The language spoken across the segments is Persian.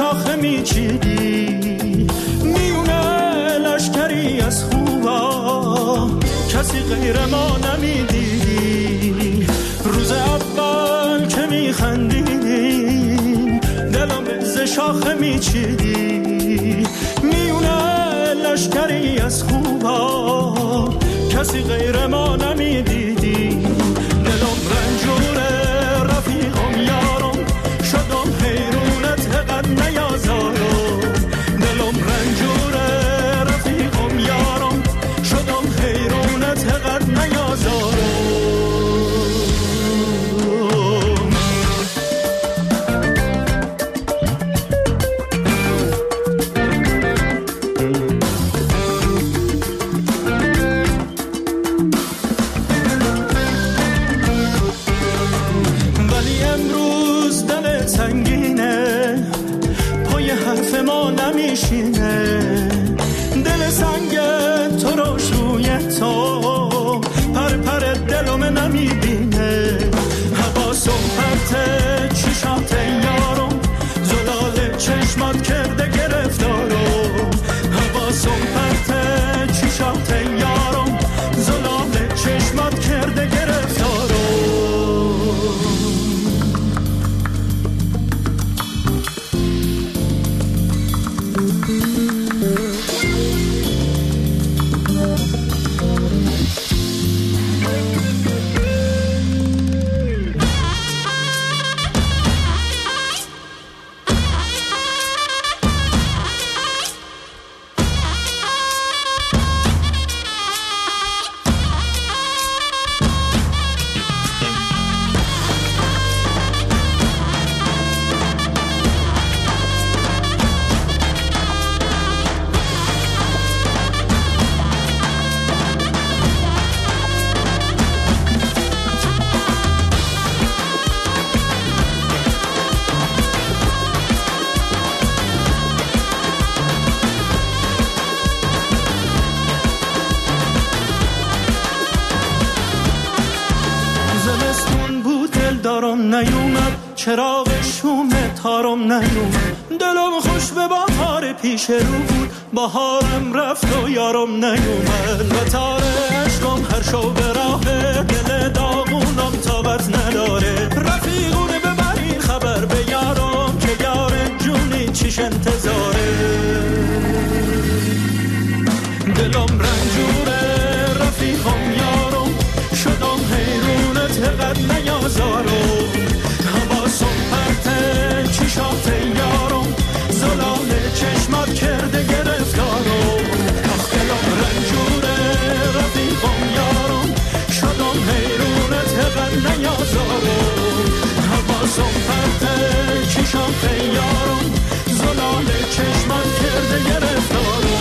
شاخه میچیدی، میونه لشکری از خوبا کسی غیر ما نمیدیدی. روز اول که میخندیدیم دلم ز شاخه میچیدی، میونه لشکری از خوبا کسی غیر ما نمیدیدی. دلم رنجوره رفیقم یارم، شدم حیرونت قد نیازارم. دلم رنجوره رفیقم یارم، شدم حیرونت قد نیازارم. دل سنگ تو روش روی تو پر پر دلم نمیبینه. حواسم پرته چشات یارم، زلال چشمات کرده گرفتارم. حواسم پرته چشات یارم، زلال چشمات کرده گرفتارم. چراغ شوم تارم نیومد، دلم خوش به بهار پیش رو بود، بهارم رفت و یارم نیومد. و تار عشقم هر شو به راه دل داغونم تابت نداره. رفیقونه ببرین خبر به یارم که یار جونی چیش انتظاره. دلم رنجوره رفیقم یارم، شدم حیرونت قد نیازارم. حواسم پرته چشات یارم، زلال چشمات کرده گرفتارم. آخ دلم رنجوره رفیقم یارم، شدم حیرونت قد نیازارم. حواسم پرته چشات یارم، زلال چشمات کرده گرفتارم.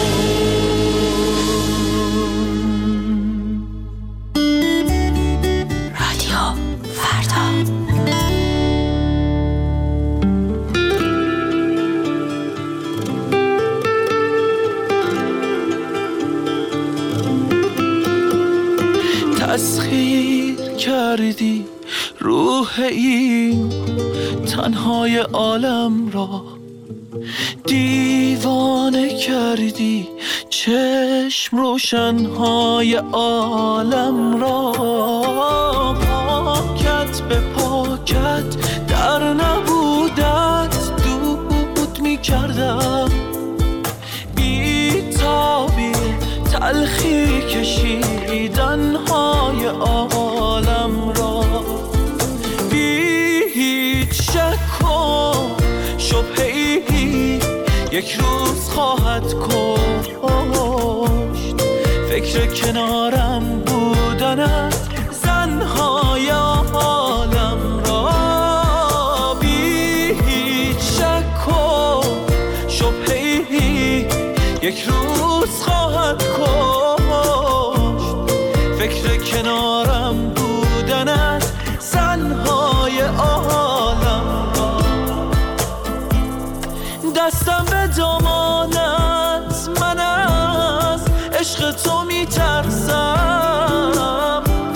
تسخیر کردی روح این تنهای عالم را، دیوانه کردی چشم روشنهای عالم را. پاکت به پاکت در نبودت دود می کردم، بی تابی تلخی کشیدنهای عالم را. بی هیچ شک و شبهه‌ای یک روز خواهد کشت، فکر کنارم بودنت زنهای عالم را. بی هیچ شک و شبهه‌ای یک روز خواهد کشت، فکر کنارم بودنت زنهای عالم را. دستم به دامانت، من از عشق تو میترسم،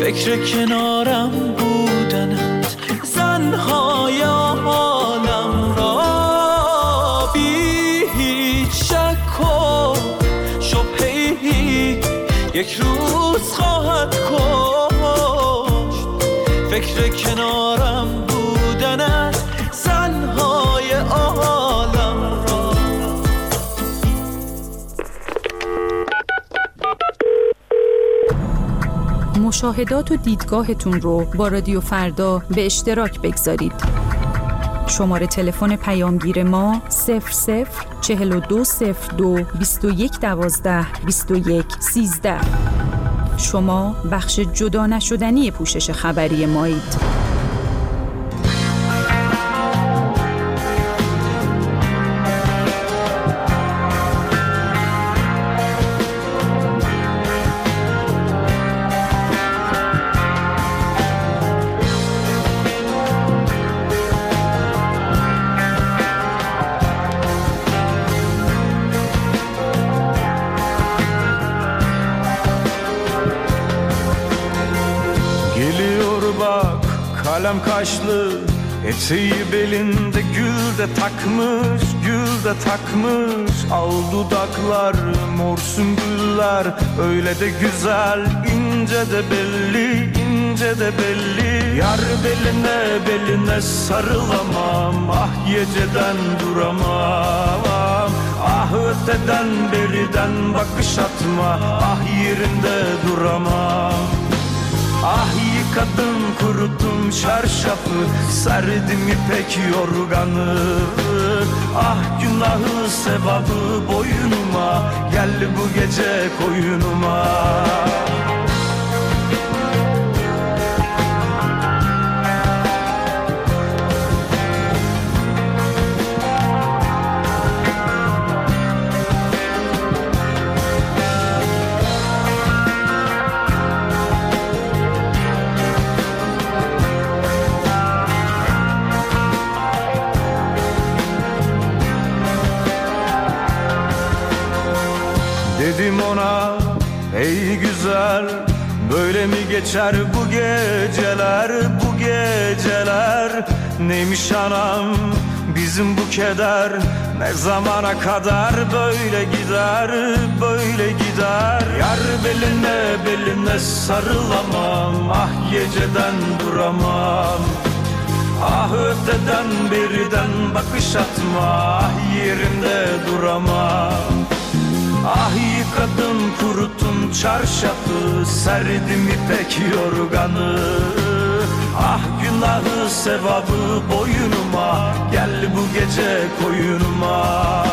فکر کنارم بودنت زنهای عالم را بی هیچ شک و شبهه‌ای یک روز خواهد کشت. فکر کنارم بودنت زنهای عالم را. مشاهدات و دیدگاهتون رو با رادیو فردا به اشتراک بگذارید. شماره تلفن پیامگیر ما 004202 2112 2113. شما بخش جدا نشدنی پوشش خبری مایید. Kalem kaşlı, eteği belinde gül de takmış, gül de takmış. Al dudaklar, mor sümbüller, öyle de güzel, ince de belli, ince de belli. Yar beline, beline sarılamam, ah geceden duramam. Ah öteden beriden bakış atma, ah yerinde duramam. Ah yıkadım kuruttum çarşafı, serdim ipek yorganı. Ah günahı sevabı boynuma, gel bu gece koyunuma. Dedim ona ey güzel, böyle mi geçer bu geceler, bu geceler. Neymiş anam bizim bu keder, ne zamana kadar böyle gider, böyle gider. Yar beline, beline sarılamam, ah geceden duramam. Ah öteden beriden bakış atma, ah yerimde duramam. Ah yıkadım kuruttum çarşafı, serdim ipek yorganı. Ah günahı sevabı boynuma, gel bu gece koyunuma.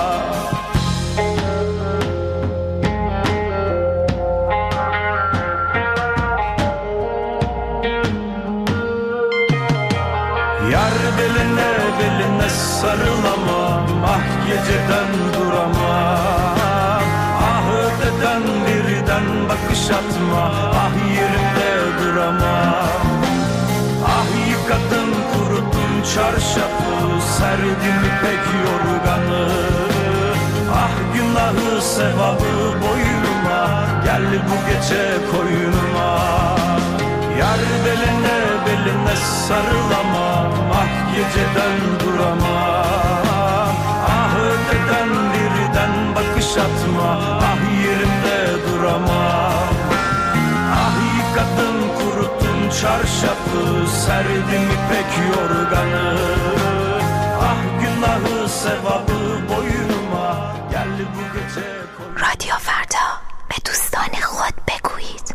Yar beline, beline sarılamam, ah geceden duramam. Öteden birden bakış atma, ah yerimde duramam. Ah yıkadım kuruttum çarşafı, serdim ipek yorganı. Ah günahı sevabı boynuma, gel bu gece koyunuma. Yar beline, beline sarılamam, ah geceden duramam. Ah öteden birden bakış atma, ah yerimde duramam. Ah yıkadım kuruttum çarşafı, serdim ipek yorganı. Ah günahı sevabı boynuma, gel bu gece koy. رادیو فردا به دوستان خود بگویید.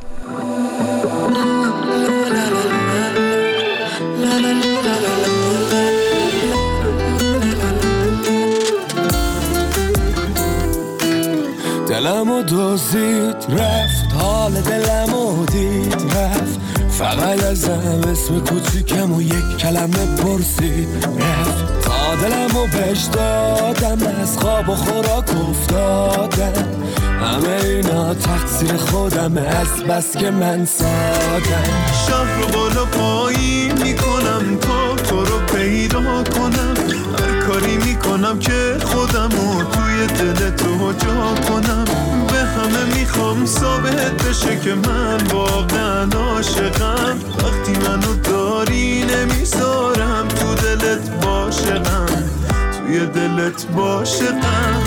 دلمو دزدید رفت، حال دلمو دید رفت. فقط ازم اسم کوچیکم و یک کلمه پرسید رفت. تا دلمو بهش دادم، از خواب و خوراک افتادم. همه اینا تقصیر خودم، از بس که من سادم. شهر رو بالا پایی میکنم تا تو رو پیدا کنم. هر کاری میکنم که خودم رو توی دل تو جا کنم. به همه میخوام ثابت بشه که من واقعا عاشقم. وقتی منو داری نمیذارم تو دلت باشقم، توی دلت باشقم.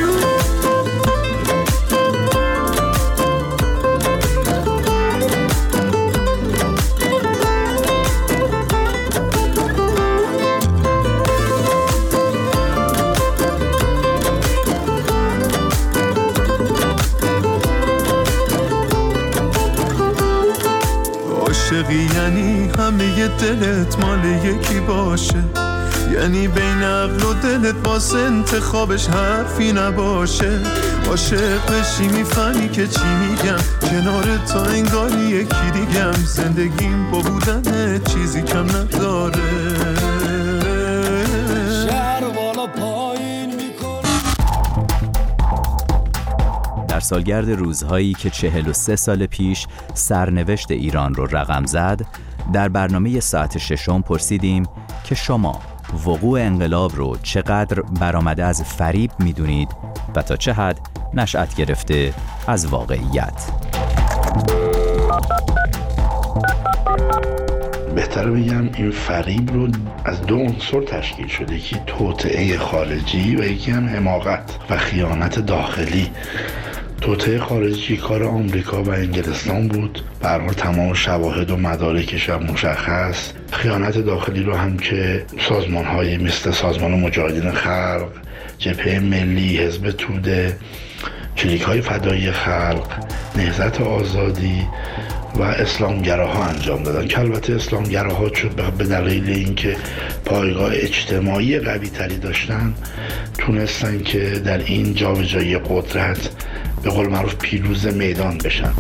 عاشقی یعنی همه دلت مال یکی باشه، یعنی بین عقل و دلت واسه انتخابش حرفی نباشه. عاشق بشی میفهمی که چی میگم، کنار تا انگاری یکی دیگم. زندگیم با بودن چیزی کم نداره. شهر بالا پایین میکنه. در سالگرد روزهایی که 43 سال پیش سرنوشت ایران رو رقم زد، در برنامه ساعت ششم پرسیدیم که شما وقوع انقلاب رو چقدر برآمده از فریب میدونید و تا چه حد نشأت گرفته از واقعیت. بهتره بگم این فریب رو از دو عنصر تشکیل شده، یکی توطئه خارجی و یکی هم حماقت و خیانت داخلی. توطئه خارجی کار آمریکا و انگلستان بود، به هر حال تمام شواهد و مدارکش هم مشخص. خیانت داخلی رو هم که سازمان‌های مثل سازمان مجاهدین خلق، جبهه ملی، حزب توده، کلیک‌های فدایی خلق، نهضت آزادی و اسلامگراها انجام دادن که البته اسلامگراها به دلیل اینکه پایگاه اجتماعی قوی تری داشتن تونستن که در این جابجایی قدرت به قول معروف پیروز میدان بشن.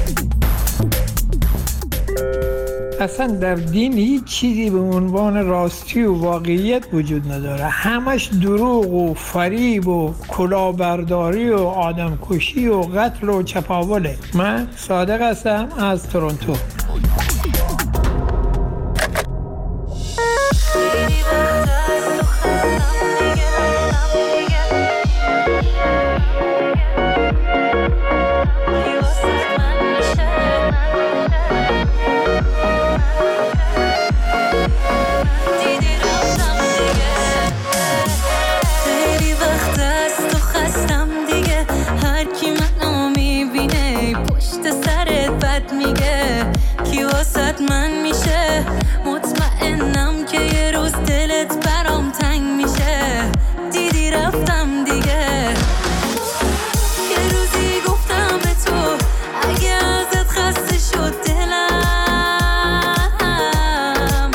اصلا در دین هیچ چیزی به عنوان راستی و واقعیت وجود نداره، همش دروغ و فریب و کلاهبرداری و آدمکشی و قتل و چپاوله. من صادق هستم از تورنتو. من میشه مطمئنم که یه روز دلت برام تنگ میشه. دیدی رفتم دیگه، یه روزی گفتم به تو اگه ازت خسته شد دلم،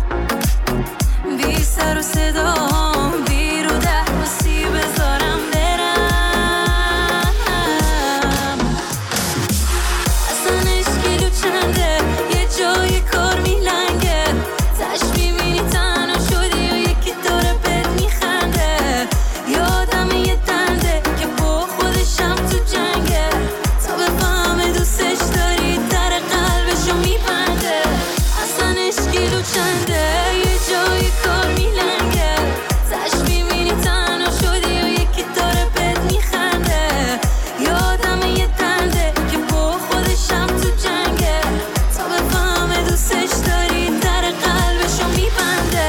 بی سر و صدا بی رو ده بسی بذارم برم. اصلا اشکیلو چنده جای کار میلنگه، تش میبینی تنها شدی و یکی داره بهت میخنده. یادم یه دنده که با خودشم تو جنگه، تا بفهمه دوستش داری در قلبشو میبنده. اصلا اشکیلو چنده یه جای کار میلنگه، تش میبینی تنها شدی و یکی داره بهت میخنده. یادم یه دنده که با خودشم تو جنگه، دوستش داری در قلبشو میبنده.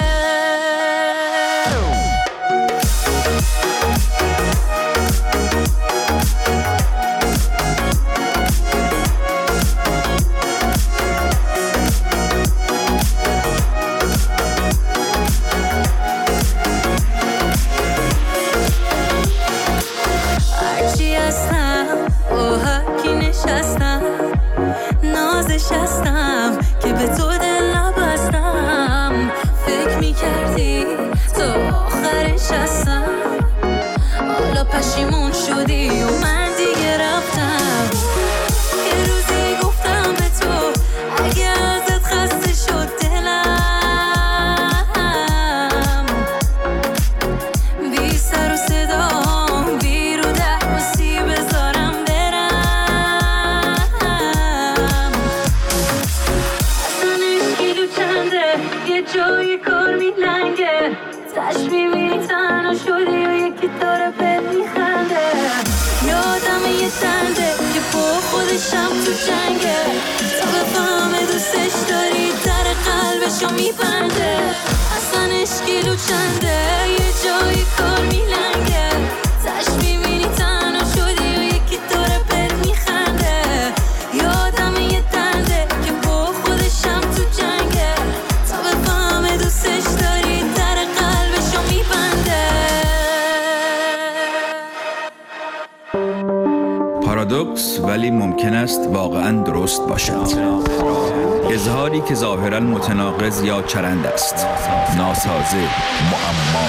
هرچی هستم با هرکی نشستم، نازش هستم که به تو دل نبستم. فکر میکردی تو آخرش هستم، حالا پشیمون شدی و من دیگه رفتم. یه روزی گفتم به تو اگه ازت خسته شد دلم، بی سر و صدا بی رو ده بسی بذارم یه جای کار میلنگه، تش میبینی تنها شدی و یکی داره بهت میخنده. یادم یه تنده که با خودشم تو جنگه تا بفهمه دوستش داری در قلبشو میبنده اصلا اشکیلو چنده یه جایی کار میلنگه تش میبینی تنها شدی و یکی داره بهت میخنده یادم یه تنده که با خودشم تو جنگه تا بفهمه دوستش داری در قلبشو میبنده. پارادوکس ولی ممکن است واقعاً درست باشد. اظهاری که ظاهراً متناقض یا چرند است. ناسازه، معما.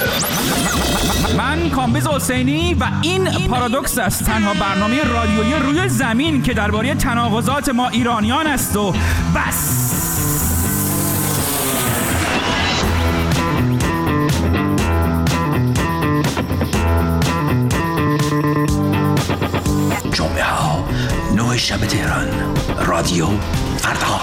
من کامبیز حسینی و این پارادوکس است، تنها برنامه رادیویی روی زمین که درباره تناقضات ما ایرانیان است و بس. جمعه ها 9 شب تهران، رادیو فردا.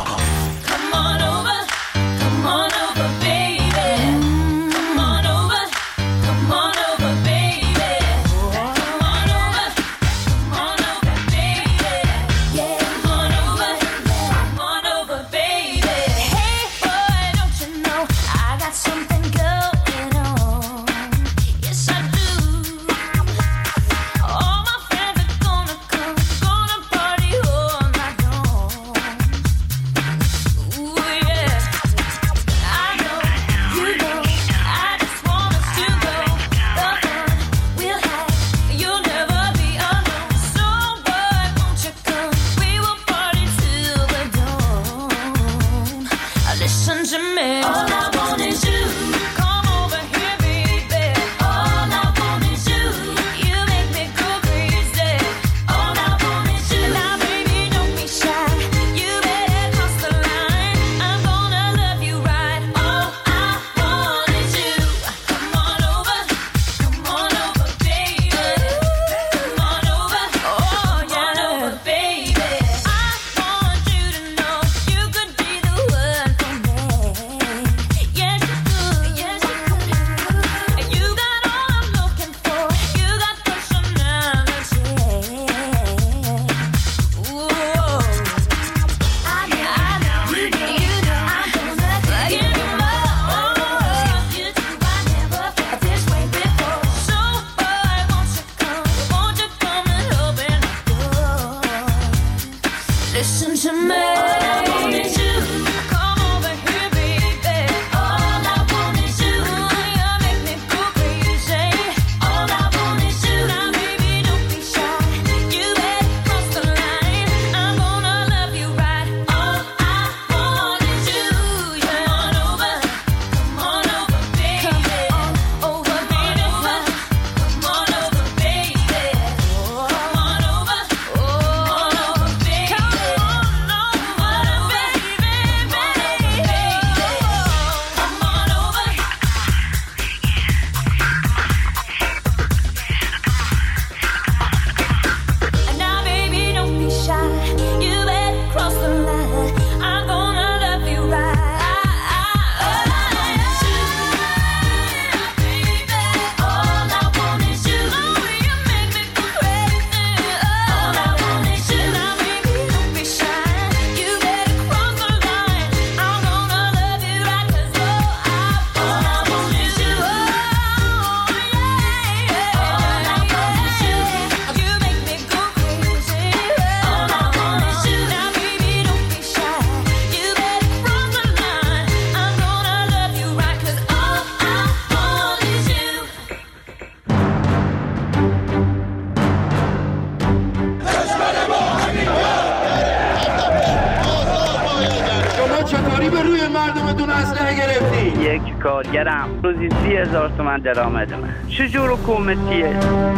یک کارگرم روزی 30,000 تومان درآمدمه. چجور حکومتیه؟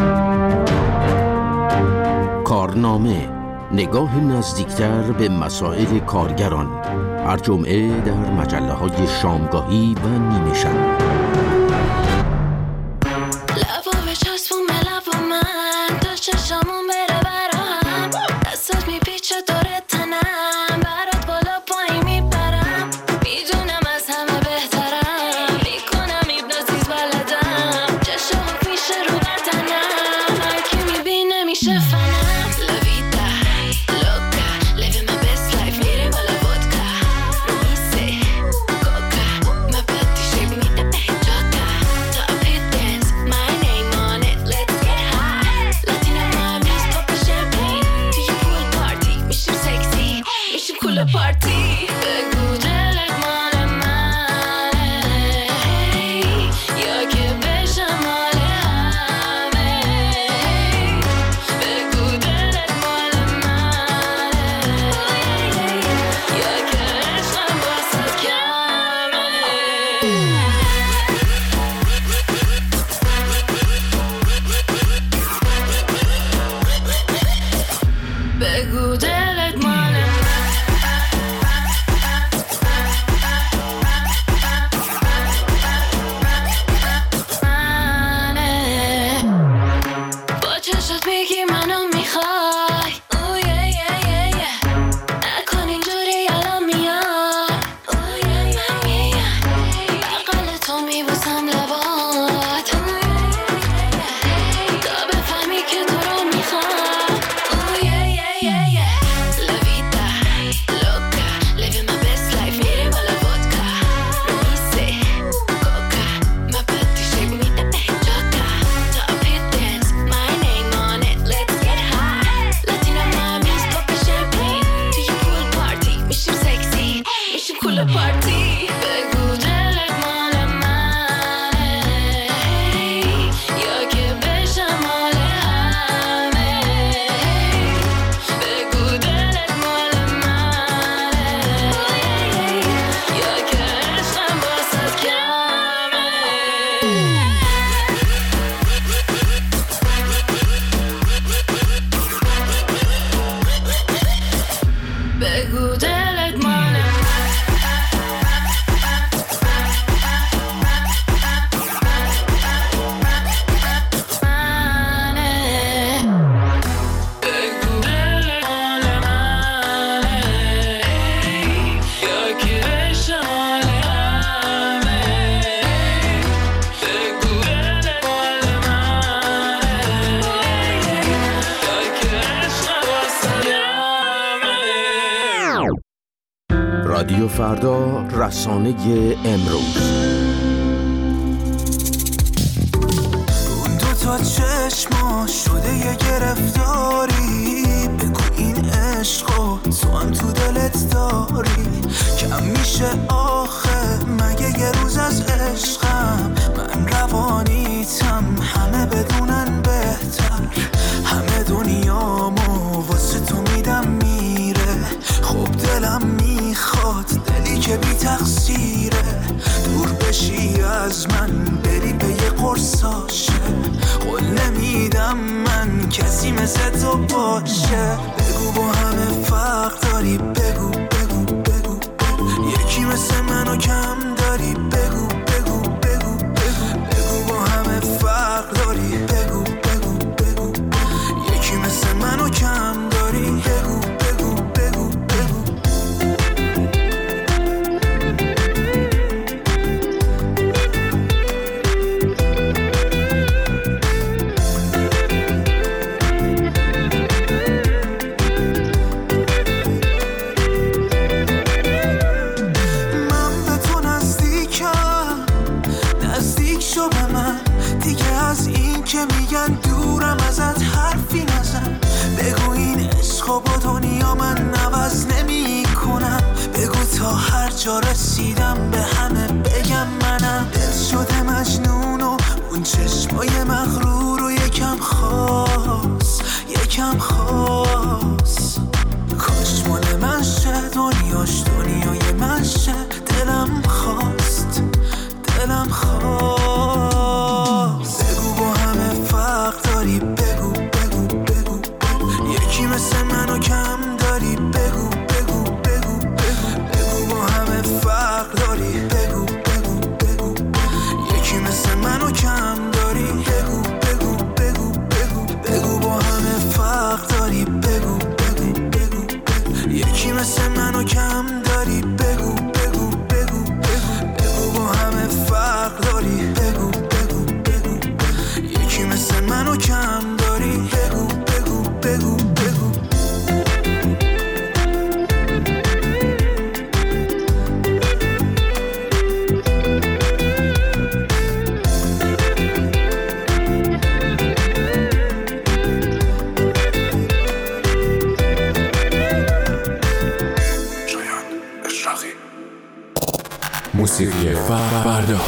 کارنامه، نگاه نزدیکتر به مسائل کارگران، هر جمعه در مجله‌های شامگاهی و نیمه شب. لبو بچسبون به لب من تا چشامون بره برام دستت میپیچه دور تنم برات بالا پایین میپرم میدونم از همه بهترم میکنم ایبنازیز بلدم چشام پیش رو بدنم هر کی میبینه میشه فهم پول پارتی بگو دلت مال منه یا که بشم مال همه بگو دلت مال منه یا که عشقم واسه کمه بگو دلت مال رادیو فردا، رسانه امروز. اون دوتا چشما شده یه گرفتاری، بگو این عشقو تو هم تو دلت داری. کم میشه آخه مگه یه روز از عشقم، من روانیتم همه بدونن بهتر. همه دنیامو واسه تو میدم میره، خب دلم میخواد دلی که بی تقصیره. دور بشی از من بری به یه قرصاشه، قول نمیدم من کسی مثل تو باشه. بگو با همه فرق داری، بگو بگو بگو بگو یکی مثل منو کم داری، بگو بگو بگو بگو بگو با همه فرق داری، بگو بگو بگو یکی مثل منو کم داری، بگو بگو بگو بگو. میگن دورم ازت حرفی نزن، بگو این عشقو با دنیا من عوض نمی کنم. بگو تا هر جا رسیدم به همه بگم منم. دل شده مجنون و اون چشمای مغرور و یکم خاص یکم خاص. کاش مال من شه دنیاش دنیای من شه، دلم خواست دلم خواست. بگو با همه فرق داری، بگو بگو بگو بگو یکی مثل منو کم داری، بگو بگو بگو بگو بگو با همه فرق داری، بگو بگو بگو یکی مثل منو کم داری، بگو بگو بگو بگو بگو با همه فرق داری، بگو بگو بگو بگو یکی مثل منو کم داری، بگو بگو بگو بگو بگو با همه فرق داری، بگو بگو بگو یکی مثل منو کم داری، بگو بگو بگو بگو. موسیقی فردا.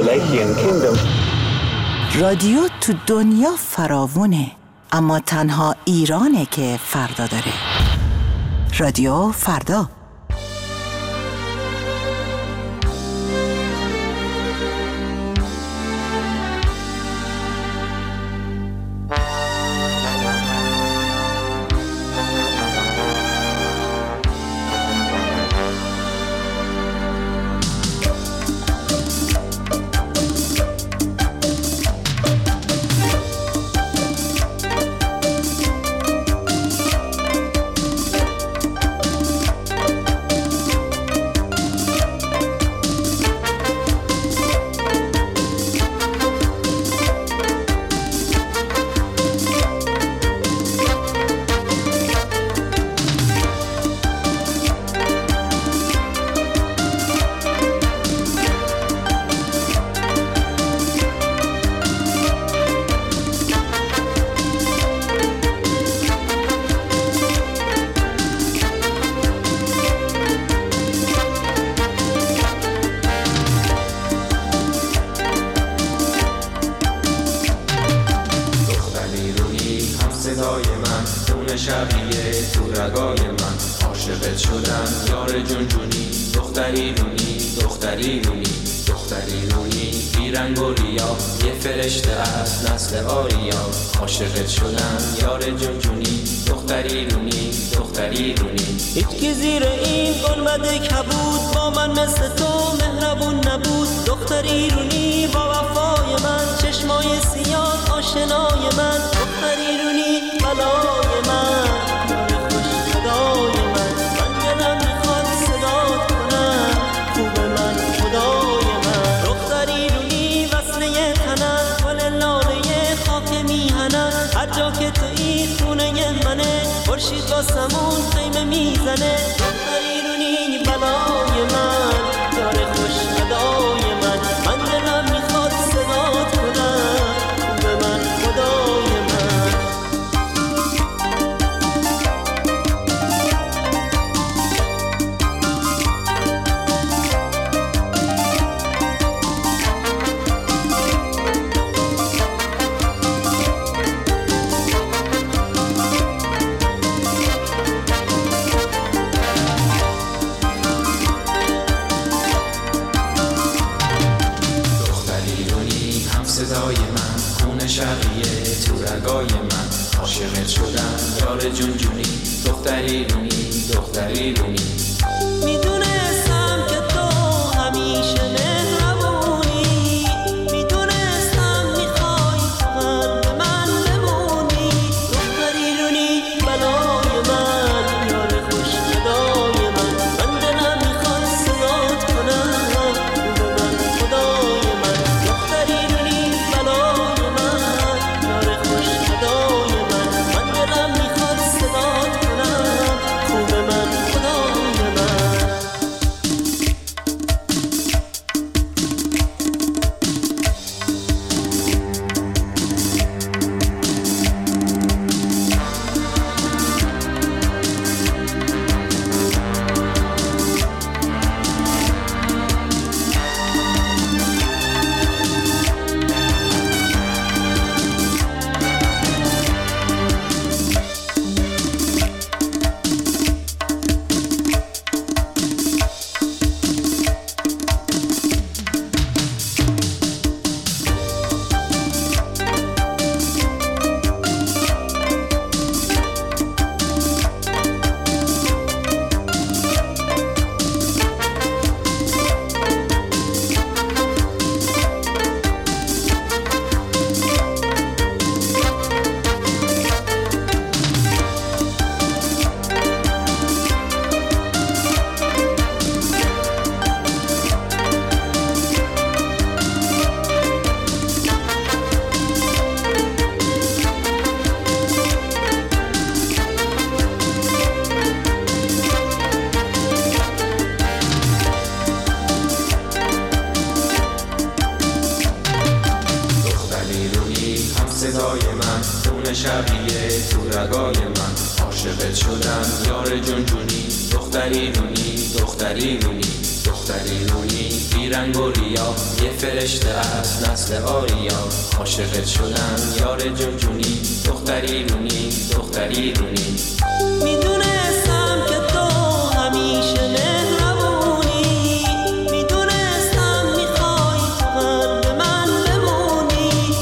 Appalachian Kingdom. رادیو تو دنیا فراوونه، اما تنها ایرانه که فردا داره. رادیو فردا. شبیه تو رگای من عاشقت شدم یار جون جونی دختری رونی دختری رونی دختری رونی بیرنگ و ریا، یه فرشته از نسل آریا، عاشقت شدم یار جونجونی، دختری رونی دختری رونی. میدونستم که تو همیشه مهربونی، میدونستم میخوای تو قلب من بمونی.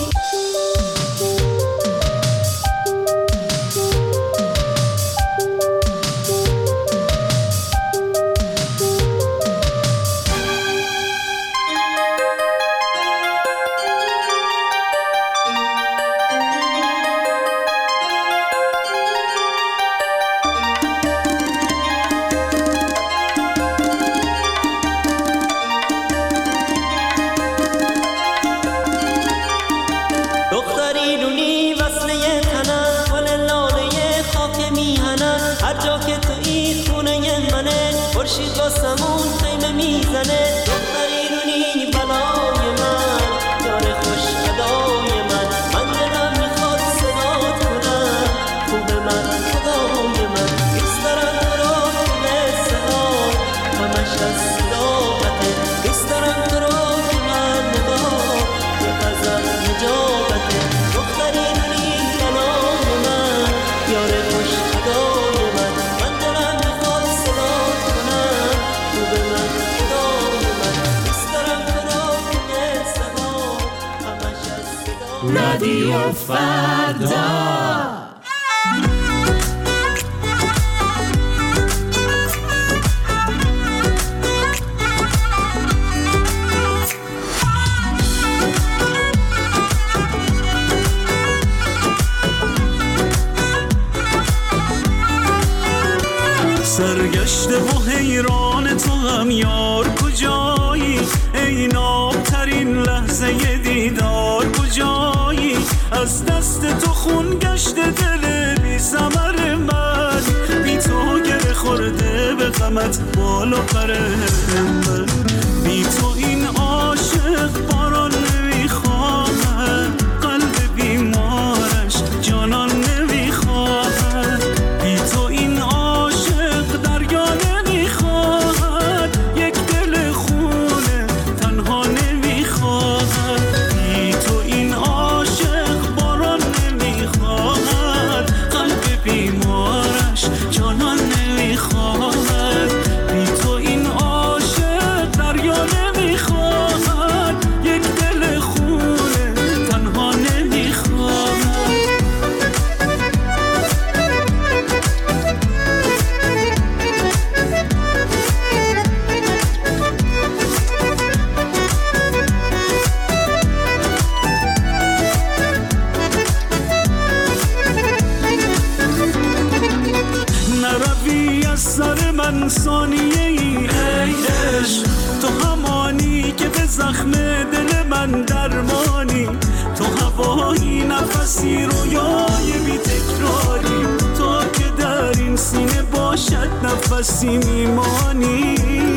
خورشید واسمون خیمه میزنه، دختری رونی بلای من، یار خوش ادای من، من دلم میخواد صدات کنم، خوب من خدای من، دوست دارم تو رو که صدات همش از صداقته، دوست دارم تو رو که من نگاه یه غزل نجابته، دختری رونی بلای من، یار خوش ادای من، من دلم میخواد صدات کنم، خوب من خدای من، دوست دارم تو رو که صدات همش از صداقته. رادیو فردا. سرگشته و حیران تو هم یار کجایی، ای نابترین لحظه دیدار کجایی، از دست تو خون گشته دل بی ثمر من، بی تو گره خورده به غمت بال و پر من، بی تو این عاشق باران نمیخواهد، قلب بیمارش جانان نمیخواهد، بی تو این عاشق دریا نمیخواهد، یک دل خونه تنها نمیخواهد، بی تو این عاشق باران نمیخواهد، قلب بیمارش جانان نمیخواهد، بی تو این عاشق دریا نمیخواهد، یک دل خونه تنها نمیخواهد. نروی از سر من ثانیه ای ای عشق، تو همانی که به زخم دل من درمانی، تو هوایی نفسی رویای بی تکراری، تو که در این سینه باشد نفسی میمانی،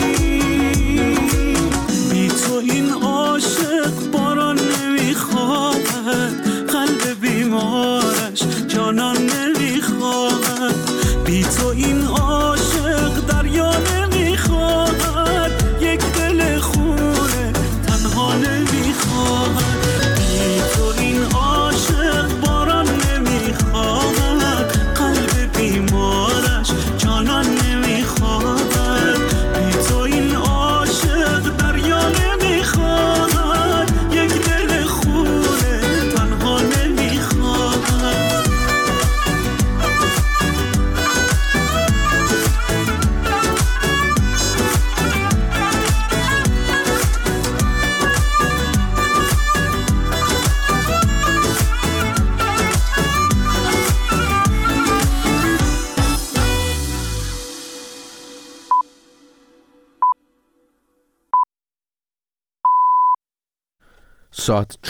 بی تو این عاشق باران نمیخواهد، قلب بیمارش جانان نمیخواهد، بی تو این عاشق دریا نمیخواهد، یک دل خونه تنها نمیخواهد، بی تو این عاشق باران نمیخواهد، قلب بیمارش جانان نمیخواهد، بی تو این عاشق دریا نمیخواهد، یک دل خونه تنها نمیخواهد. ساعت